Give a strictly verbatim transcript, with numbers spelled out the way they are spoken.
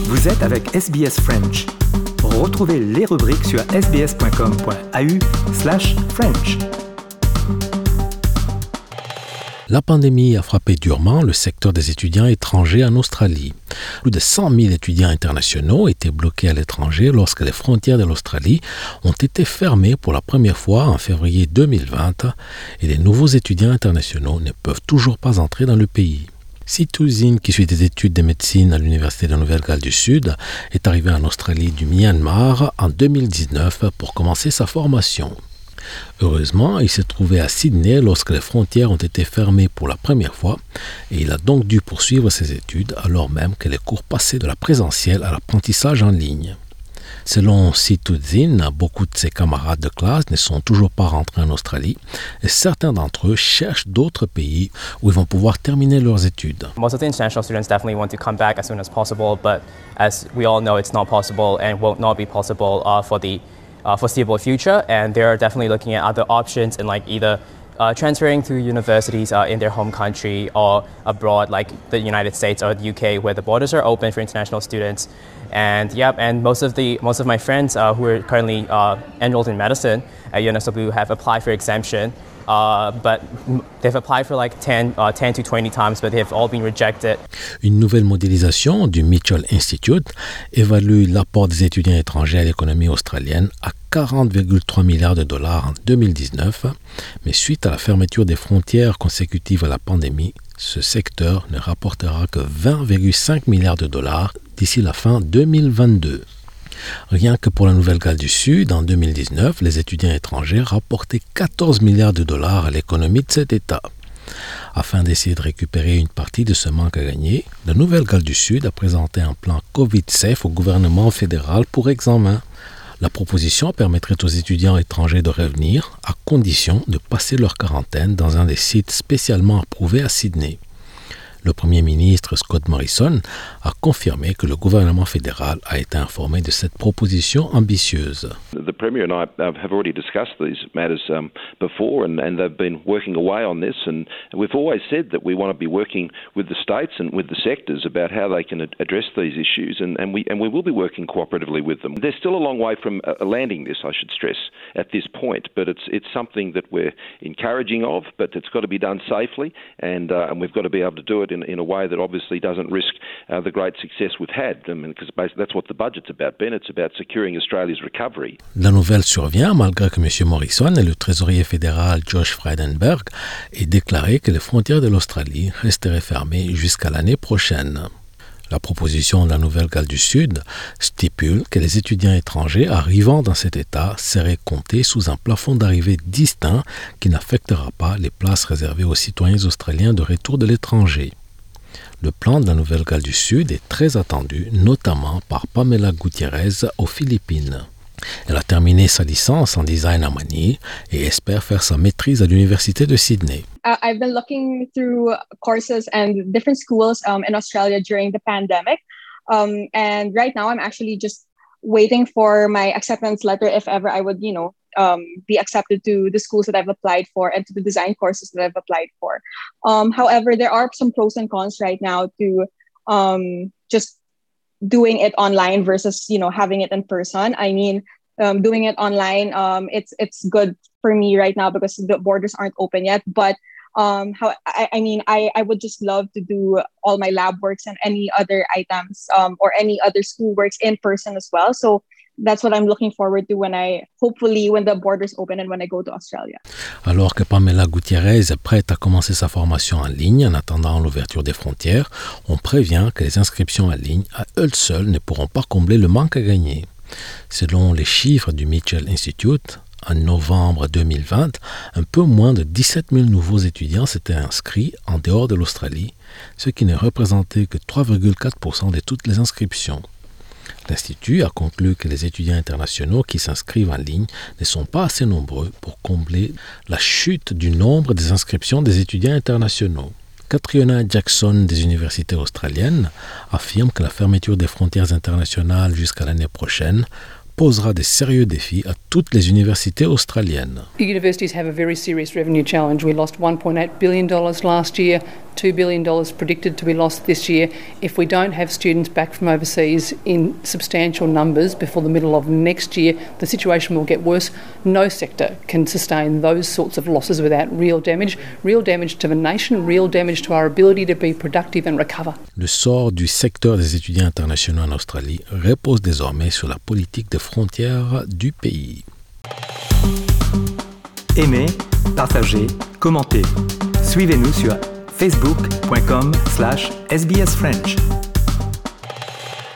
Vous êtes avec S B S French. Retrouvez les rubriques sur sbs.com.au slash French. La pandémie a frappé durement le secteur des étudiants étrangers en Australie. Plus de cent mille étudiants internationaux étaient bloqués à l'étranger lorsque les frontières de l'Australie ont été fermées pour la première fois en février deux mille vingt et les nouveaux étudiants internationaux ne peuvent toujours pas entrer dans le pays. Situzin, qui suit des études de médecine à l'Université de Nouvelle-Galles du Sud, est arrivé en Australie du Myanmar en deux mille dix-neuf pour commencer sa formation. Heureusement, il s'est trouvé à Sydney lorsque les frontières ont été fermées pour la première fois et il a donc dû poursuivre ses études alors même que les cours passaient de la présentielle à l'apprentissage en ligne. Selon Situzin, beaucoup de ses camarades de classe ne sont toujours pas rentrés en Australie et certains d'entre eux cherchent d'autres pays où ils vont pouvoir terminer leurs études. Most of the international students definitely want to come back as soon as possible, but as we all know, it's not possible and will not be possible uh, for the Uh, foreseeable future, and they're definitely looking at other options in like either uh, transferring to universities uh, in their home country or abroad, like the United States or the U K, where the borders are open for international students. And yeah, and most of the most of my friends uh, who are currently uh, enrolled in medicine at U N S W have applied for exemption. Uh, but they've applied for like ten, uh, ten to twenty times, but they've all been rejected. Une nouvelle modélisation du Mitchell Institute évalue l'apport des étudiants étrangers à l'économie australienne à quarante virgule trois milliards de dollars en deux mille dix-neuf, mais suite à la fermeture des frontières consécutive à la pandémie, ce secteur ne rapportera que vingt virgule cinq milliards de dollars d'ici la fin deux mille vingt-deux. Rien que pour la Nouvelle-Galles du Sud, en deux mille dix-neuf, les étudiants étrangers rapportaient quatorze milliards de dollars à l'économie de cet État. Afin d'essayer de récupérer une partie de ce manque à gagner, la Nouvelle-Galles du Sud a présenté un plan COVID-safe au gouvernement fédéral pour examen. La proposition permettrait aux étudiants étrangers de revenir, à condition de passer leur quarantaine dans un des sites spécialement approuvés à Sydney. Le Premier ministre Scott Morrison a confirmé que le gouvernement fédéral a été informé de cette proposition ambitieuse. The Premier and I have already discussed these matters um, before, and, and they've been working away on this, and we've always said that we want to be working with the states and with the sectors about how they can ad- address these issues, and, and we and we will be working cooperatively with them. There's still a long way from uh, landing this, I should stress, at this point, but it's it's something that we're encouraging of, but it's got to be done safely, and uh, and we've got to be able to do it in, in a way that obviously doesn't risk uh, the great success we've had. I mean, because that's what the budget's about, Ben. It's about securing Australia's recovery. La nouvelle survient malgré que M. Morrison et le trésorier fédéral Josh Frydenberg aient déclaré que les frontières de l'Australie resteraient fermées jusqu'à l'année prochaine. La proposition de la Nouvelle-Galles du Sud stipule que les étudiants étrangers arrivant dans cet État seraient comptés sous un plafond d'arrivée distinct qui n'affectera pas les places réservées aux citoyens australiens de retour de l'étranger. Le plan de la Nouvelle-Galles du Sud est très attendu, notamment par Pamela Gutierrez aux Philippines. Elle a terminé sa licence en design à Manille et espère faire sa maîtrise à l'Université de Sydney. Uh, I've been looking through courses and different schools um, in Australia during the pandemic. Um, and right now I'm actually just waiting for my acceptance letter if ever I would, you know, um, be accepted to the schools that I've applied for and to the design courses that I've applied for. Um, however, there are some pros and cons right now to um, just doing it online versus, you know, having it in person. I mean, um, doing it online, um, it's it's good for me right now because the borders aren't open yet. But um, how I, I mean, I, I would just love to do all my lab works and any other items um, or any other school works in person as well. So that's what I'm looking forward to when I, hopefully, when the borders open and when I go to Australia. Alors que Pamela Gutierrez est prête à commencer sa formation en ligne en attendant l'ouverture des frontières, on prévient que les inscriptions en ligne, à elles seules, ne pourront pas combler le manque à gagner. Selon les chiffres du Mitchell Institute, en novembre deux mille vingt, un peu moins de dix-sept mille nouveaux étudiants s'étaient inscrits en dehors de l'Australie, ce qui ne représentait que trois virgule quatre pour cent de toutes les inscriptions. L'Institut a conclu que les étudiants internationaux qui s'inscrivent en ligne ne sont pas assez nombreux pour combler la chute du nombre des inscriptions des étudiants internationaux. Catriona Jackson des universités australiennes affirme que la fermeture des frontières internationales jusqu'à l'année prochaine posera de sérieux défis à toutes les universités australiennes. The universities have a very serious revenue challenge. We lost one point eight billion dollars last year. two billion dollars predicted to be lost this year. If we don't have students back from overseas in substantial numbers before the middle of next year, the situation will get worse. No sector can sustain those sorts of losses without real damage, real damage to the nation, real damage to our ability to be productive and recover. Le sort du secteur des étudiants internationaux en Australie repose désormais sur la politique des frontières du pays. Aimez, partagez, commentez. Suivez-nous sur facebook point com slash S B S French.